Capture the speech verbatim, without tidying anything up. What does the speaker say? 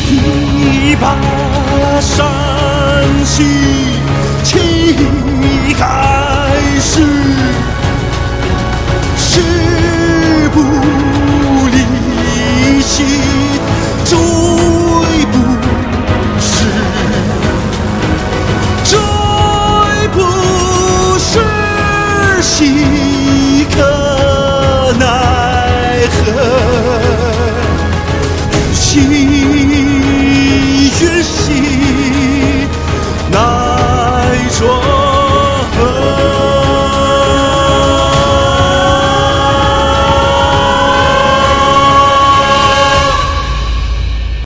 一把山兮气盖世，誓不离兮终不逝，终不逝兮。